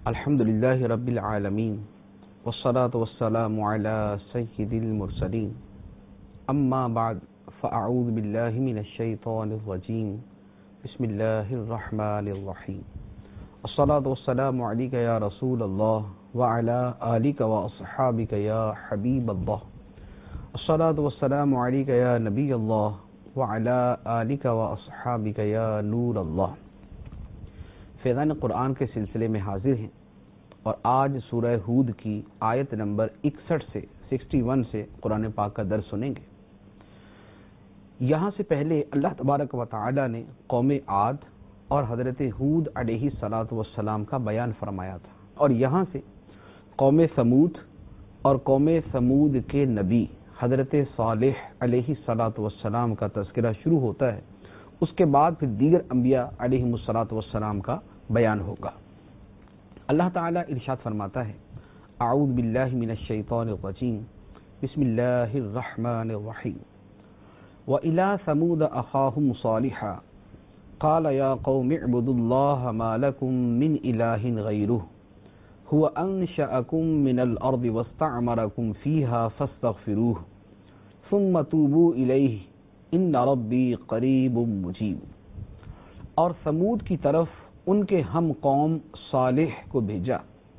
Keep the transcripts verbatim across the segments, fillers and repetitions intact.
الحمد للہ رب العالمین والصلاة والسلام علی سید المرسلین اما بعد فاعوذ باللہ من الشیطان الرجیم بسم اللہ الرحمن الرحیم الصلاة والسلام علیک یا رسول اللہ وعلی آلک واصحابک یا حبیب اللہ الصلاة والسلام علیک یا نبی اللہ وعلی آلک واصحابک یا نور اللہ۔ فیضان قرآن کے سلسلے میں حاضر ہیں اور آج سورہ ہود کی آیت نمبر اکسٹھ سے سکسٹی ون سے قرآن پاک کا درس سنیں گے۔ یہاں سے پہلے اللہ تبارک و تعالی نے قوم عاد اور حضرت ہود علیہ الصلاۃ والسلام کا بیان فرمایا تھا، اور یہاں سے قوم ثمود اور قوم ثمود کے نبی حضرت صالح علیہ الصلاۃ والسلام کا تذکرہ شروع ہوتا ہے۔ اس کے بعد پھر دیگر انبیاء علیہ الصلاۃ والسلام کا بیان ہوگا۔ اللہ تعالیٰ ارشاد فرماتا ہے، اعوذ باللہ من الشیطان الرجیم بسم اللہ الرحمن الرحیم وَإِلَىٰ ثَمُودَ أَخَاهُمْ صَالِحًا قَالَ يَا قَوْمِ اعْبُدُوا اللَّهَ مَا لَكُم مِّنْ إِلَٰهٍ غَيْرُهُ هُوَ أَنشَأَكُم مِّنَ الْأَرْضِ وَاسْتَعْمَرَكُم فِيهَا فَاسْتَغْفِرُوهُ ثُمَّ تُوبُوا إِلَيْهِ إِنَّ رَبِّي قَرِيبٌ مُّجِيبٌ۔ اور ثمود کی طرف ان کے ہم قوم صالح کو بھیجا،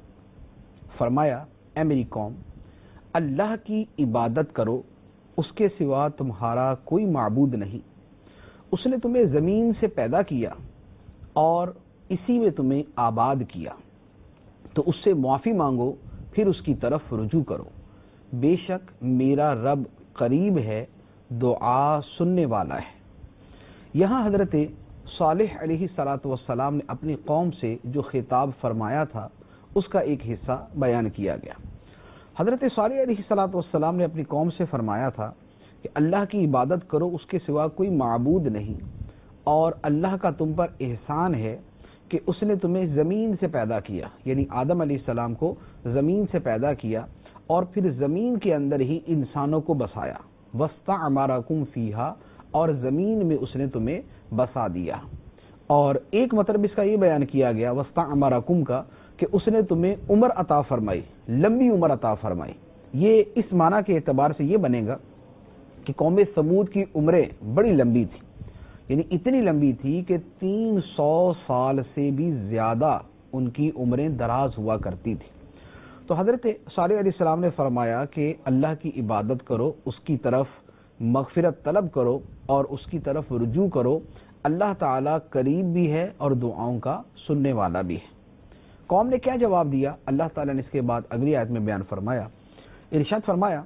فرمایا اے میری قوم، اللہ کی عبادت کرو، اس کے سوا تمہارا کوئی معبود نہیں۔ اس نے تمہیں زمین سے پیدا کیا اور اسی میں تمہیں آباد کیا، تو اس سے معافی مانگو، پھر اس کی طرف رجوع کرو۔ بے شک میرا رب قریب ہے، دعا سننے والا ہے۔ یہاں حضرت صالح علیہ الصلاۃ والسلام نے اپنی قوم سے جو خطاب فرمایا تھا اس کا ایک حصہ بیان کیا گیا۔ حضرت صالح علیہ الصلاۃ والسلام نے اپنی قوم سے فرمایا تھا کہ اللہ کی عبادت کرو، اس کے سوا کوئی معبود نہیں، اور اللہ کا تم پر احسان ہے کہ اس نے تمہیں زمین سے پیدا کیا، یعنی آدم علیہ السلام کو زمین سے پیدا کیا اور پھر زمین کے اندر ہی انسانوں کو بسایا، وَاسْتَعْمَرَكُمْ فِيهَا، اور زمین میں اس نے تمہیں بسا دیا۔ اور ایک مطلب اس کا یہ بیان کیا گیا وَاسْتَعْمَرَكُمْ کا کہ اس نے تمہیں عمر عطا فرمائی، لمبی عمر عطا فرمائی۔ یہ اس معنی کے اعتبار سے یہ بنے گا کہ قوم ثمود کی عمریں بڑی لمبی تھی، یعنی اتنی لمبی تھی کہ تین سو سال سے بھی زیادہ ان کی عمریں دراز ہوا کرتی تھی۔ تو حضرت صالح علیہ السلام نے فرمایا کہ اللہ کی عبادت کرو، اس کی طرف مغفرت طلب کرو اور اس کی طرف رجوع کرو، اللہ تعالیٰ قریب بھی ہے اور دعاؤں کا سننے والا بھی ہے۔ قوم نے کیا جواب دیا؟ اللہ تعالیٰ نے اس کے بعد اگلی آیت میں بیان فرمایا، ارشاد فرمایا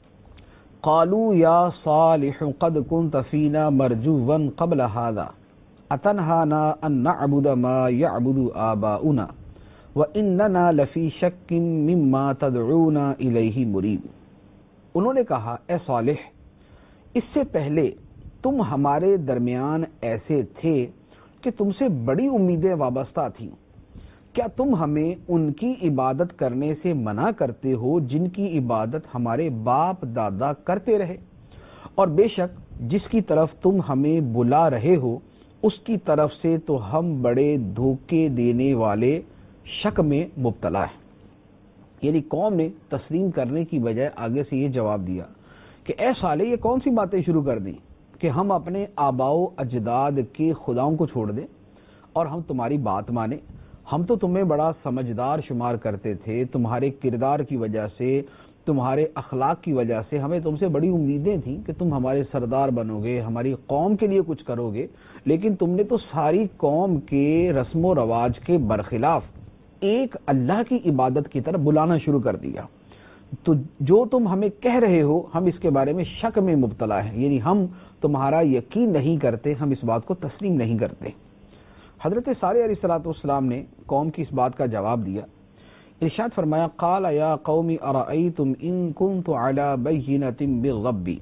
قالوا یا صالح قد كنت فینا مرجوا قبل هذا اتنهانا ان نعبد ما يعبد آباؤنا واننا لفی شک مما تدعونا الیہ مریب۔ انہوں نے کہا اے صالح، اس سے پہلے تم ہمارے درمیان ایسے تھے کہ تم سے بڑی امیدیں وابستہ تھیں، کیا تم ہمیں ان کی عبادت کرنے سے منع کرتے ہو جن کی عبادت ہمارے باپ دادا کرتے رہے؟ اور بے شک جس کی طرف تم ہمیں بلا رہے ہو اس کی طرف سے تو ہم بڑے دھوکے دینے والے شک میں مبتلا ہیں۔ یعنی قوم نے تسلیم کرنے کی بجائے آگے سے یہ جواب دیا کہ اے صالح، یہ کون سی باتیں شروع کر دیں کہ ہم اپنے آباء و اجداد کے خداؤں کو چھوڑ دیں اور ہم تمہاری بات مانیں؟ ہم تو تمہیں بڑا سمجھدار شمار کرتے تھے، تمہارے کردار کی وجہ سے، تمہارے اخلاق کی وجہ سے ہمیں تم سے بڑی امیدیں تھیں کہ تم ہمارے سردار بنو گے، ہماری قوم کے لیے کچھ کرو گے، لیکن تم نے تو ساری قوم کے رسم و رواج کے برخلاف ایک اللہ کی عبادت کی طرف بلانا شروع کر دیا۔ تو جو تم ہمیں کہہ رہے ہو ہم اس کے بارے میں شک میں مبتلا ہیں، یعنی ہم تمہارا یقین نہیں کرتے، ہم اس بات کو تسلیم نہیں کرتے۔ حضرت صالح علیہ الصلوۃ والسلام نے قوم کی اس بات کا جواب دیا، ارشاد فرمایا قال یا قوم ارأیتم ان کنت علی بینۃ من ربی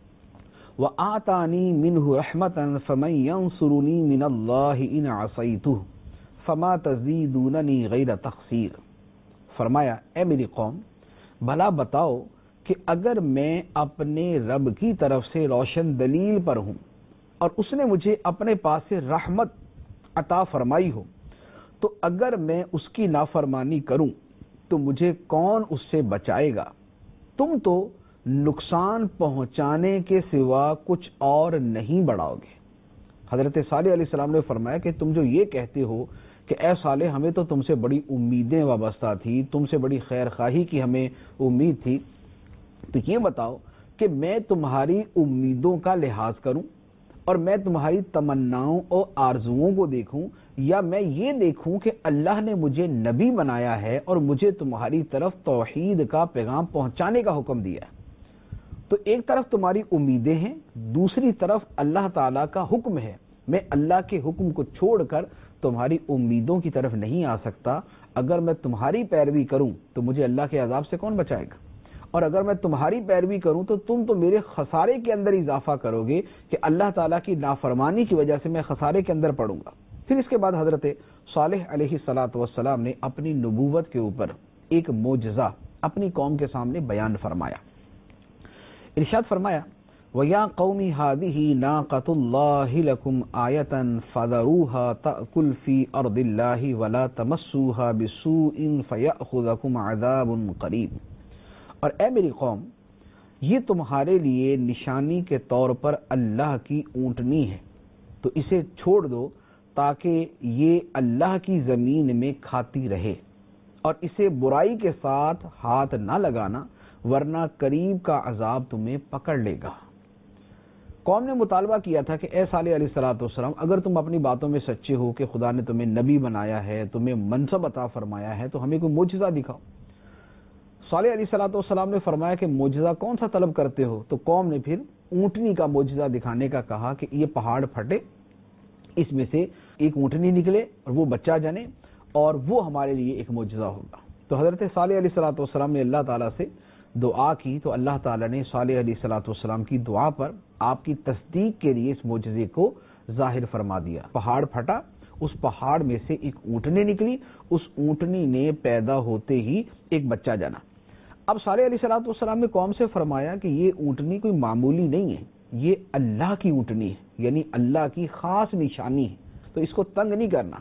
وآتانی منہ رحمۃ فمن ینصرنی من اللہ ان عصیتہ فما تزیدوننی غیر تقصیر۔ فرمایا اے میری قوم، بھلا بتاؤ کہ اگر میں اپنے رب کی طرف سے روشن دلیل پر ہوں اور اس نے مجھے اپنے پاس سے رحمت عطا فرمائی ہو تو اگر میں اس کی نافرمانی کروں تو مجھے کون اس سے بچائے گا؟ تم تو نقصان پہنچانے کے سوا کچھ اور نہیں بڑھاؤ گے۔ حضرت صالح علیہ السلام نے فرمایا کہ تم جو یہ کہتے ہو کہ اے صالح ہمیں تو تم سے بڑی امیدیں وابستہ تھی، تم سے بڑی خیر خواہی کی ہمیں امید تھی، تو یہ بتاؤ کہ میں تمہاری امیدوں کا لحاظ کروں اور میں تمہاری تمناؤں اور آرزوؤں کو دیکھوں، یا میں یہ دیکھوں کہ اللہ نے مجھے نبی بنایا ہے اور مجھے تمہاری طرف توحید کا پیغام پہنچانے کا حکم دیا ہے۔ تو ایک طرف تمہاری امیدیں ہیں، دوسری طرف اللہ تعالیٰ کا حکم ہے۔ میں اللہ کے حکم کو چھوڑ کر تمہاری امیدوں کی طرف نہیں آ سکتا۔ اگر میں تمہاری پیروی کروں تو مجھے اللہ کے عذاب سے کون بچائے گا؟ اور اگر میں تمہاری پیروی کروں تو تم تو میرے خسارے کے اندر اضافہ کرو گے کہ اللہ تعالیٰ کی نافرمانی کی وجہ سے میں خسارے کے اندر پڑوں گا۔ پھر اس کے بعد حضرت صالح علیہ الصلاۃ والسلام نے اپنی نبوت کے اوپر ایک معجزہ اپنی قوم کے سامنے بیان فرمایا۔ ارشاد فرمایا وَيَا قَوْمِ هَٰذِهِ نَاقَةُ اللَّهِ لَكُمْ آيَةً فَذَرُوهَا تَأْكُلْ فِي أَرْضِ اللَّهِ وَلَا تَمَسُّوهَا بِسُوءٍ فَيَأْخُذَكُمْ عَذَابٌ قَرِيبٌ۔ اور اے میری قوم، یہ تمہارے لیے نشانی کے طور پر اللہ کی اونٹنی ہے، تو اسے چھوڑ دو تاکہ یہ اللہ کی زمین میں کھاتی رہے، اور اسے برائی کے ساتھ ہاتھ نہ لگانا ورنہ قریب کا عذاب تمہیں پکڑ لے گا۔ قوم نے مطالبہ کیا تھا کہ اے صالح علیہ الصلوۃ والسلام، اگر تم اپنی باتوں میں سچے ہو کہ خدا نے تمہیں نبی بنایا ہے، تمہیں منصب عطا فرمایا ہے، تو ہمیں کوئی معجزہ دکھاؤ۔ صالح علیہ الصلوۃ والسلام نے فرمایا کہ معجزہ کون سا طلب کرتے ہو؟ تو قوم نے پھر اونٹنی کا معجزہ دکھانے کا کہا کہ یہ پہاڑ پھٹے، اس میں سے ایک اونٹنی نکلے اور وہ بچہ جنے، اور وہ ہمارے لیے ایک معجزہ ہوگا۔ تو حضرت صالح علیہ الصلوۃ والسلام نے اللہ تعالیٰ سے دعا کی، تو اللہ تعالیٰ نے صالح علیہ الصلوۃ والسلام کی دعا پر آپ کی تصدیق کے لیے اس معجزے کو ظاہر فرما دیا۔ پہاڑ پھٹا، اس پہاڑ میں سے ایک اونٹنی نکلی، اس اونٹنی نے پیدا ہوتے ہی ایک بچہ جنا۔ اب صالح علیہ الصلوۃ والسلام نے قوم سے فرمایا کہ یہ اونٹنی کوئی معمولی نہیں ہے، یہ اللہ کی اونٹنی ہے، یعنی اللہ کی خاص نشانی ہے، تو اس کو تنگ نہیں کرنا،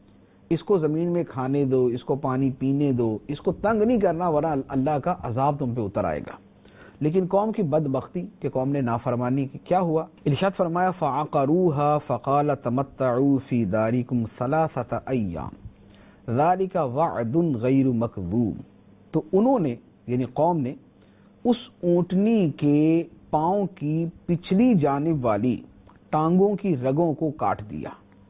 اس کو زمین میں کھانے دو، اس کو پانی پینے دو، اس کو تنگ نہیں کرنا ورنہ اللہ کا عذاب تم پہ اتر آئے گا۔ لیکن قوم کی بدبختی کہ قوم نے نافرمانی کی، کیا ہوا؟ ارشاد فرمایا فَعَقَرُوهَا فَقَالَ تَمَتَّعُوا فِي دَارِكُمْ ثَلَاثَةَ أَيَّامٍ ذَلِكَ وَعْدٌ غَيْرُ مَكْذُوبٍ۔ تو انہوں نے یعنی قوم نے اس اونٹنی کے پاؤں کی پچھلی جانب والی ٹانگوں کی رگوں کو کاٹ دیا۔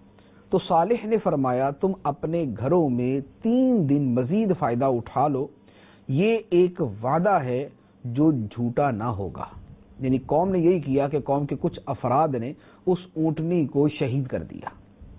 تو صالح نے فرمایا تم اپنے گھروں میں تین دن مزید فائدہ اٹھا لو، یہ ایک وعدہ ہے جو جھوٹا نہ ہوگا۔ یعنی قوم نے یہی کیا کہ قوم کے کچھ افراد نے اس اونٹنی کو شہید کر دیا۔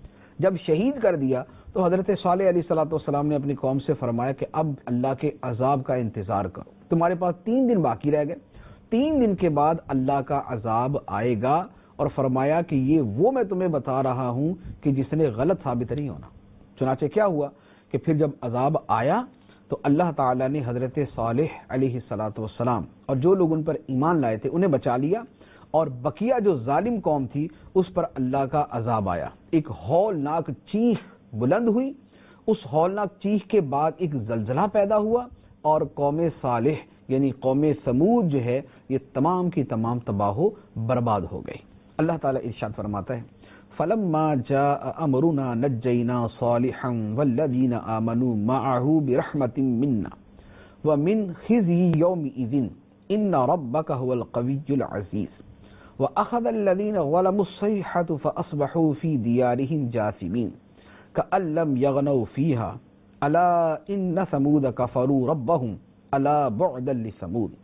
جب شہید کر دیا تو حضرت صالح علیہ الصلوۃ والسلام نے اپنی قوم سے فرمایا کہ اب اللہ کے عذاب کا انتظار کرو، تمہارے پاس تین دن باقی رہ گئے، تین دن کے بعد اللہ کا عذاب آئے گا، اور فرمایا کہ یہ وہ میں تمہیں بتا رہا ہوں کہ جس نے غلط ثابت نہیں ہونا۔ چنانچہ کیا ہوا کہ پھر جب عذاب آیا تو اللہ تعالیٰ نے حضرت صالح علیہ الصلوۃ والسلام اور جو لوگ ان پر ایمان لائے تھے انہیں بچا لیا، اور بقیہ جو ظالم قوم تھی اس پر اللہ کا عذاب آیا۔ ایک ہولناک چیخ بلند ہوئی، اس ہولناک چیخ کے بعد ایک زلزلہ پیدا ہوا، اور قوم صالح یعنی قوم سمود جو ہے یہ تمام کی تمام تباہ و برباد ہو گئی۔ اللہ تعالیٰ ارشاد فرماتا ہے فَلَمَّا جَاءَ أَمْرُنَا نَجَّيْنَا صَالِحًا وَالَّذِينَ آمَنُوا مَعَهُ بِرَحْمَةٍ مِنَّا وَمِنْ خِزْيِ يَوْمِئِذٍ إِنَّ رَبَّكَ هُوَ الْقَوِيُّ الْعَزِيزُ وَأَخَذَ الَّذِينَ ظَلَمُوا الصَّيْحَةُ فَأَصْبَحُوا فِي دِيَارِهِمْ جَاثِمِينَ كَأَن لَّمْ يَغْنَوْا فِيهَا أَلَا إِنَّ ثَمُودَ كَفَرُوا رَبَّهُمْ أَلَا بُعْدًا لِّثَمُودَ۔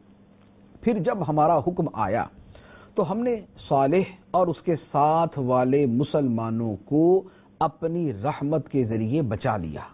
پھر جب ہمارا حکم آیا تو ہم نے صالح اور اس کے ساتھ والے مسلمانوں کو اپنی رحمت کے ذریعے بچا لیا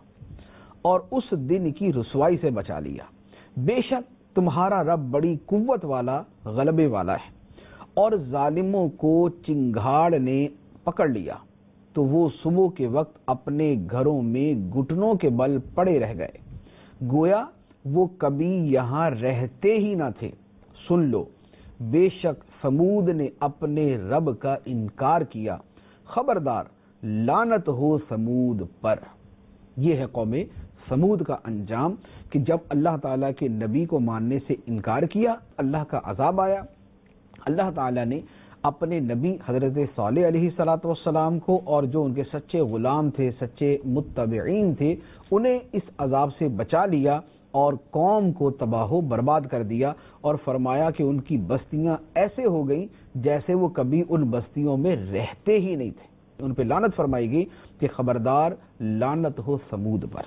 اور اس دن کی رسوائی سے بچا لیا۔ بے شک تمہارا رب بڑی قوت والا غلبے والا ہے۔ اور ظالموں کو چنگھاڑ نے پکڑ لیا تو وہ صبح کے وقت اپنے گھروں میں گھٹنوں کے بل پڑے رہ گئے، گویا وہ کبھی یہاں رہتے ہی نہ تھے۔ سن لو، بے شک سمود نے اپنے رب کا انکار کیا، خبردار لعنت ہو سمود پر۔ یہ ہے قوم سمود کا انجام کہ جب اللہ تعالیٰ کے نبی کو ماننے سے انکار کیا اللہ کا عذاب آیا. اللہ تعالیٰ نے اپنے نبی حضرت صالح علیہ الصلوۃ والسلام کو اور جو ان کے سچے غلام تھے، سچے متبعین تھے، انہیں اس عذاب سے بچا لیا اور قوم کو تباہ و برباد کر دیا، اور فرمایا کہ ان کی بستیاں ایسے ہو گئیں جیسے وہ کبھی ان بستیوں میں رہتے ہی نہیں تھے. ان پہ لعنت فرمائی گئی کہ خبردار لعنت ہو سمود پر.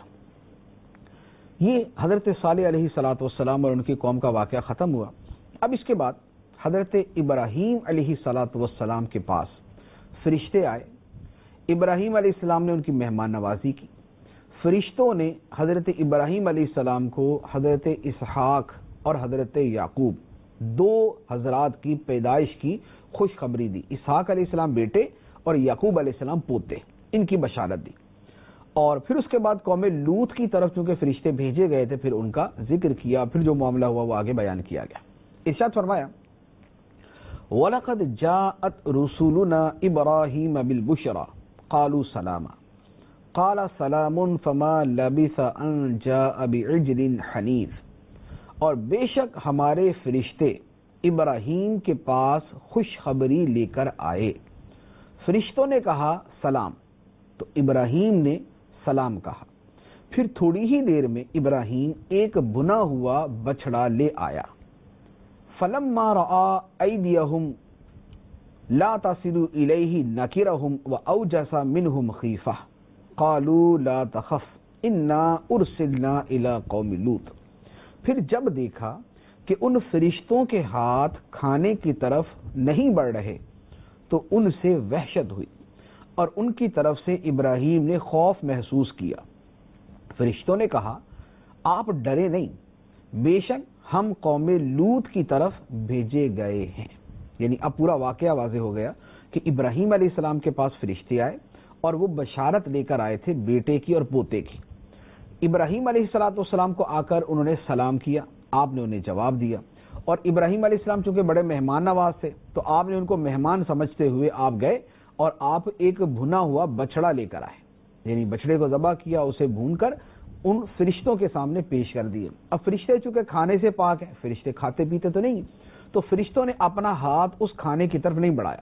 یہ حضرت صالح علیہ الصلوۃ والسلام اور ان کی قوم کا واقعہ ختم ہوا. اب اس کے بعد حضرت ابراہیم علیہ الصلوۃ والسلام کے پاس فرشتے آئے. ابراہیم علیہ السلام نے ان کی مہمان نوازی کی. فرشتوں نے حضرت ابراہیم علیہ السلام کو حضرت اسحاق اور حضرت یعقوب دو حضرات کی پیدائش کی خوشخبری دی. اسحاق علیہ السلام بیٹے اور یعقوب علیہ السلام پوتے، ان کی بشارت دی. اور پھر اس کے بعد قوم لوط کی طرف چونکہ فرشتے بھیجے گئے تھے پھر ان کا ذکر کیا، پھر جو معاملہ ہوا وہ آگے بیان کیا گیا. ارشاد فرمایا وَلَقَدْ جَاءَتْ رُسُلُنَا إِبْرَاهِيمَ بِالْبُشْرَى قَالُوا سَلَامًا قَالَ سَلَامٌ فَمَا لَبِثَ أَن جَاءَ بِعِجْلٍ حَنِيذٍ. اور بے شک ہمارے فرشتے ابراہیم کے پاس خوشخبری لے کر آئے. فرشتوں نے کہا سلام، تو ابراہیم نے سلام کہا. پھر تھوڑی ہی دیر میں ابراہیم ایک بنا ہوا بچڑا لے آیا. فلما رأى أيديهم لا تصل إليه نكرهم وأوجس منهم خيفة قالوا لا تخف إنا أرسلنا إلى قوم لوط. پھر جب دیکھا کہ ان فرشتوں کے ہاتھ کھانے کی طرف نہیں بڑھ رہے تو ان سے وحشت ہوئی اور ان کی طرف سے ابراہیم نے خوف محسوس کیا. فرشتوں نے کہا آپ ڈرے نہیں، بے شک ہم قوم لوط کی طرف بھیجے گئے ہیں. یعنی اب پورا واقعہ واضح ہو گیا کہ ابراہیم علیہ السلام کے پاس فرشتے آئے اور وہ بشارت لے کر آئے تھے بیٹے کی اور پوتے کی. ابراہیم علیہ الصلوۃ والسلام کو آ کر انہوں نے سلام کیا، آپ نے انہیں جواب دیا. اور ابراہیم علیہ السلام چونکہ بڑے مہمان نواز تھے تو آپ نے ان کو مہمان سمجھتے ہوئے آپ گئے اور آپ ایک بھنا ہوا بچڑا لے کر آئے. یعنی بچڑے کو ذبح کیا، اسے بھون کر ان فرشتوں کے سامنے پیش کر دیے. اب فرشتے چونکہ کھانے سے پاک ہیں، فرشتے کھاتے پیتے تو نہیں، تو فرشتوں نے اپنا ہاتھ اس کھانے کی طرف نہیں بڑھایا.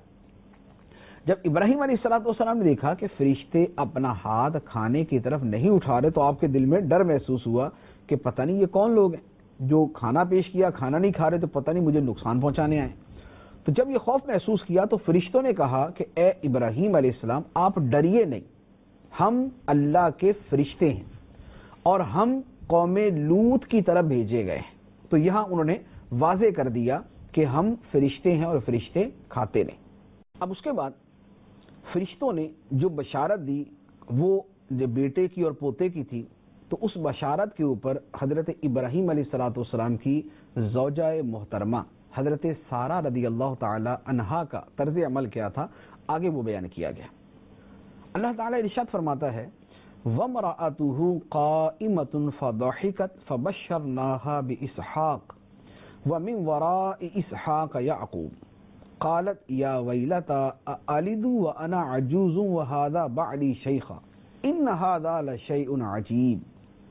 جب ابراہیم علیہ الصلوۃ والسلام نے دیکھا کہ فرشتے اپنا ہاتھ کھانے کی طرف نہیں اٹھا رہے تو آپ کے دل میں ڈر محسوس ہوا کہ پتہ نہیں یہ کون لوگ ہیں جو کھانا پیش کیا کھانا نہیں کھا رہے، تو پتہ نہیں مجھے نقصان پہنچانے آئے. تو جب یہ خوف محسوس کیا تو فرشتوں نے کہا کہ اے ابراہیم علیہ السلام آپ ڈریے نہیں، ہم اللہ کے فرشتے ہیں اور ہم قوم لوط کی طرف بھیجے گئے ہیں. تو یہاں انہوں نے واضح کر دیا کہ ہم فرشتے ہیں اور فرشتے کھاتے نہیں. اب اس کے بعد فرشتوں نے جو بشارت دی وہ جو بیٹے کی اور پوتے کی تھی، تو اس بشارت کے اوپر حضرت ابراہیم علیہ الصلوۃ والسلام کی زوجہ محترمہ حضرت سارہ رضی اللہ تعالی عنہا کا طرز عمل کیا تھا، آگے وہ بیان کیا گیا. اللہ تعالی ارشاد فرماتا ہے وَامْرَأَتُهُ قَائِمَةٌ فَضَحِكَتْ فَبَشَّرْنَاهَا بِإِسْحَاقَ وَمِنْ وَرَاءِ إِسْحَاقَ يَعْقُوبَ قالت یا ویلتا أَلِدُ وَأَنَا عَجُوزٌ وَهَذَا بَعْلِي شَيْخًا إِنَّ هَذَا لَشَيْءٌ عَجِيبٌ.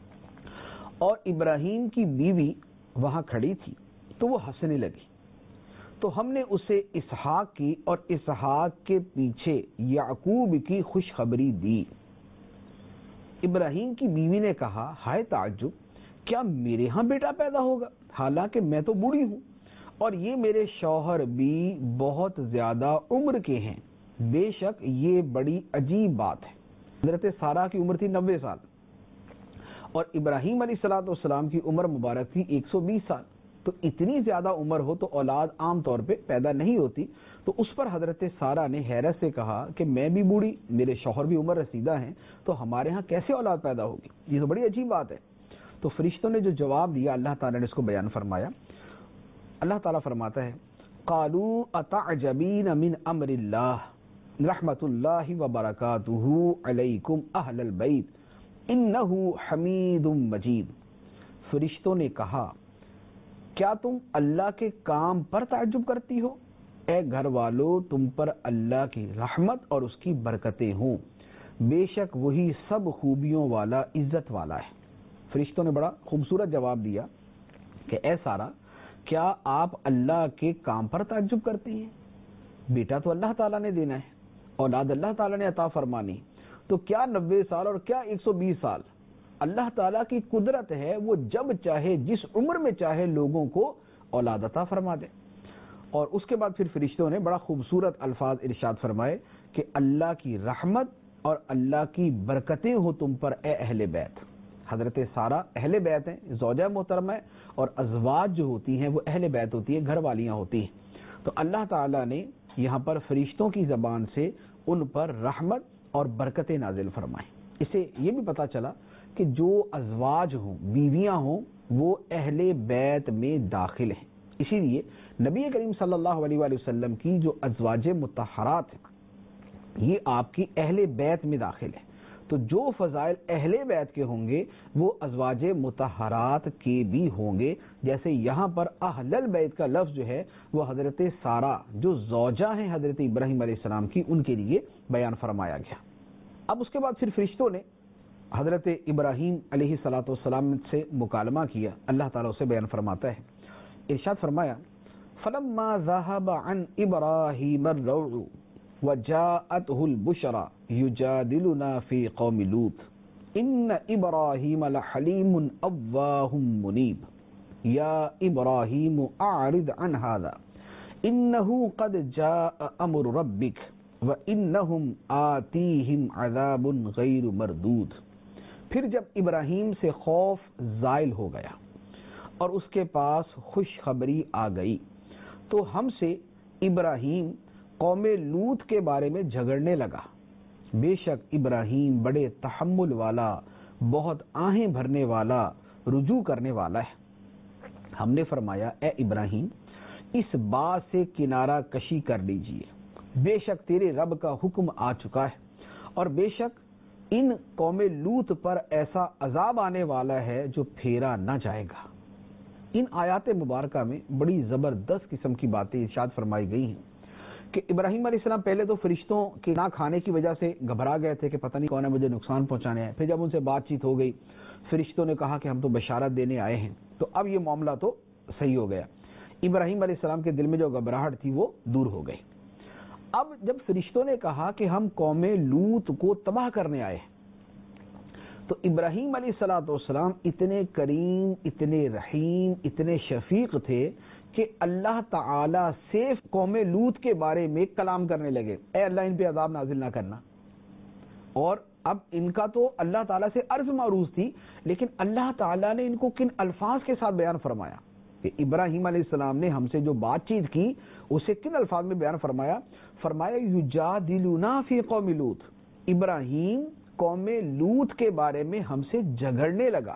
اور ابراہیم کی بیوی وہاں کھڑی تھی تو وہ ہنسنے لگی، تو ہم نے اسے اسحاق کی اور اسحاق کے پیچھے یعقوب کی خوشخبری دی. ابراہیم کی بیوی نے کہا ہائے تعجب، کیا میرے ہاں بیٹا پیدا ہوگا حالانکہ میں تو بوڑھی ہوں اور یہ میرے شوہر بھی بہت زیادہ عمر کے ہیں، بے شک یہ بڑی عجیب بات ہے. حضرت سارہ کی عمر تھی نوے سال اور ابراہیم علیہ الصلوۃ والسلام کی عمر مبارک تھی ایک سو بیس سال. تو اتنی زیادہ عمر ہو تو اولاد عام طور پہ پیدا نہیں ہوتی. تو اس پر حضرت سارہ نے حیرت سے کہا کہ میں بھی بوڑھی، میرے شوہر بھی عمر رسیدہ ہیں، تو ہمارے ہاں کیسے اولاد پیدا ہوگی؟ یہ تو بڑی عجیب بات ہے. تو فرشتوں نے جو جواب دیا اللہ تعالیٰ نے اس کو بیان فرمایا. اللہ تعالیٰ فرماتا ہے قالوا اتعجبین من امر اللہ رحمت اللہ وبرکاتہ علیکم اہل البیت انہ حمید مجید. فرشتوں نے کہا کیا تم اللہ کے کام پر تعجب کرتی ہو؟ اے گھر والو تم پر اللہ کی رحمت اور اس کی برکتیں ہوں، بے شک وہی سب خوبیوں والا عزت والا ہے۔ فرشتوں نے بڑا خوبصورت جواب دیا کہ اے سارا، کیا آپ اللہ کے کام پر تعجب کرتے ہیں؟ بیٹا تو اللہ تعالیٰ نے دینا ہے، اولاد اللہ تعالیٰ نے عطا فرمانی، تو کیا نوے سال اور کیا ایک سو بیس سال؟ اللہ تعالیٰ کی قدرت ہے، وہ جب چاہے جس عمر میں چاہے لوگوں کو اولاد عطا فرما دے۔ اور اس کے بعد پھر فرشتوں نے بڑا خوبصورت الفاظ ارشاد فرمائے کہ اللہ کی رحمت اور اللہ کی برکتیں ہو تم پر اے اہل بیت۔ حضرت سارہ اہل بیت ہیں، زوجہ محترمہ ہے، اور ازواج جو ہوتی ہیں وہ اہل بیت ہوتی ہیں، گھر والیاں ہوتی ہیں۔ تو اللہ تعالیٰ نے یہاں پر فرشتوں کی زبان سے ان پر رحمت اور برکتیں نازل فرمائیں۔ اسے یہ بھی پتہ چلا کہ جو ازواج ہوں، بیویاں ہوں، وہ اہل بیت میں داخل ہیں۔ اسی لیے نبی کریم صلی اللہ علیہ وآلہ وسلم کی جو ازواج مطہرات ہیں یہ آپ کی اہل بیت میں داخل ہے۔ تو جو فضائل اہل بیت کے ہوں گے وہ ازواج مطہرات کے بھی ہوں گے، جیسے یہاں پر اہل البیت کا لفظ جو ہے وہ حضرت سارہ جو زوجہ ہیں حضرت ابراہیم علیہ السلام کی، ان کے لیے بیان فرمایا گیا۔ اب اس کے بعد پھر فرشتوں نے حضرت ابراہیم علیہ الصلوۃ والسلام سے مکالمہ کیا۔ اللہ تعالیٰ اسے بیان فرماتا ہے، ارشاد فرمایا فَلَمَّا ذَهَبَ عَنْ إِبْرَاهِيمَ الرَّوْعُ وَجَاءَتْهُ الْبُشْرَى يُجَادِلُنَا فِي قَوْمِ لُوطٍ إِنَّ إِبْرَاهِيمَ لَحَلِيمٌ أَوَّاهٌ مُنِيبٌ يَا إِبْرَاهِيمُ أَعْرِضْ عَنْ هَذَا إِنَّهُ قَدْ جَاءَ أَمْرُ رَبِّكَ وَإِنَّهُمْ آتِيهِمْ عَذَابٌ غَيْرُ مَرْدُودٍ۔ پھر جب ابراہیم سے خوف زائل ہو گیا اور اس کے پاس خوشخبری آ گئی تو ہم سے ابراہیم قوم لوط کے بارے میں جھگڑنے لگا۔ بے شک ابراہیم بڑے تحمل والا، بہت آہیں بھرنے والا، رجوع کرنے والا ہے۔ ہم نے فرمایا اے ابراہیم اس بات سے کنارہ کشی کر لیجئے، بے شک تیرے رب کا حکم آ چکا ہے، اور بے شک ان قوم لوط پر ایسا عذاب آنے والا ہے جو پھیرا نہ جائے گا۔ ان آیات مبارکہ میں بڑی زبردست قسم کی باتیں ارشاد فرمائی گئی ہیں کہ ابراہیم علیہ السلام پہلے تو فرشتوں کے نہ کھانے کی وجہ سے گھبرا گئے تھے کہ پتہ نہیں کون ہے مجھے نقصان پہنچانے ہے۔ پھر جب ان سے بات چیت ہو گئی، فرشتوں نے کہا کہ ہم تو بشارت دینے آئے ہیں، تو اب یہ معاملہ تو صحیح ہو گیا۔ ابراہیم علیہ السلام کے دل میں جو گھبراہٹ تھی وہ دور ہو گئی۔ اب جب فرشتوں نے کہا کہ ہم قوم لوط کو تباہ کرنے آئے ہیں، تو ابراہیم علیہ الصلوۃ والسلام اتنے کریم، اتنے رحیم، اتنے شفیق تھے کہ اللہ تعالی سے قوم لوط کے بارے میں کلام کرنے لگے، اے اللہ ان پہ عذاب نازل نہ کرنا۔ اور اب ان کا تو اللہ تعالیٰ سے عرض معروض تھی، لیکن اللہ تعالیٰ نے ان کو کن الفاظ کے ساتھ بیان فرمایا کہ ابراہیم علیہ السلام نے ہم سے جو بات چیت کی اسے کن الفاظ میں بیان فرمایا؟ فرمایا یجادلونا فی قوم لوط، ابراہیم قوم لوط کے بارے میں ہم سے جھگڑنے لگا۔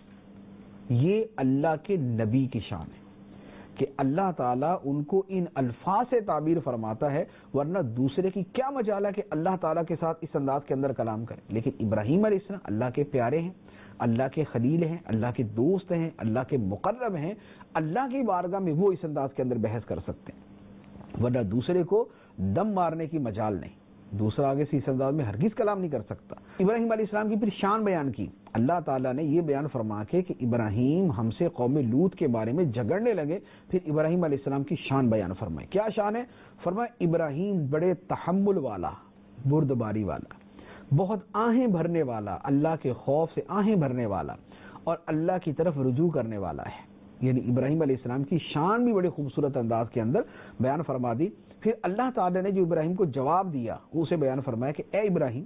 یہ اللہ کے نبی کی شان ہے کہ اللہ تعالیٰ ان کو ان الفاظ سے تعبیر فرماتا ہے، ورنہ دوسرے کی کیا مجال ہے کہ اللہ تعالیٰ کے ساتھ اس انداز کے اندر کلام کرے۔ لیکن ابراہیم علیہ السلام اللہ کے پیارے ہیں، اللہ کے خلیل ہیں، اللہ کے دوست ہیں، اللہ کے مقرب ہیں، اللہ کی بارگاہ میں وہ اس انداز کے اندر بحث کر سکتے ہیں، ورنہ دوسرے کو دم مارنے کی مجال نہیں، دوسرا آگے سے اس انداز میں ہرگز کلام نہیں کر سکتا۔ ابراہیم علیہ السلام کی پھر شان بیان کی، اللہ تعالیٰ نے یہ بیان فرما کے کہ ابراہیم ہم سے قوم لوط کے بارے میں جھگڑنے لگے، پھر ابراہیم علیہ السلام کی شان بیان فرمائے۔ کیا شان ہے؟ فرمایا ابراہیم بڑے تحمل والا، بردباری والا، بہت آہیں بھرنے والا، اللہ کے خوف سے آہیں بھرنے والا، اور اللہ کی طرف رجوع کرنے والا ہے۔ یعنی ابراہیم علیہ السلام کی شان بھی بڑے خوبصورت انداز کے اندر بیان فرما دی۔ پھر اللہ تعالی نے جو ابراہیم کو جواب دیا اسے بیان فرمایا کہ اے ابراہیم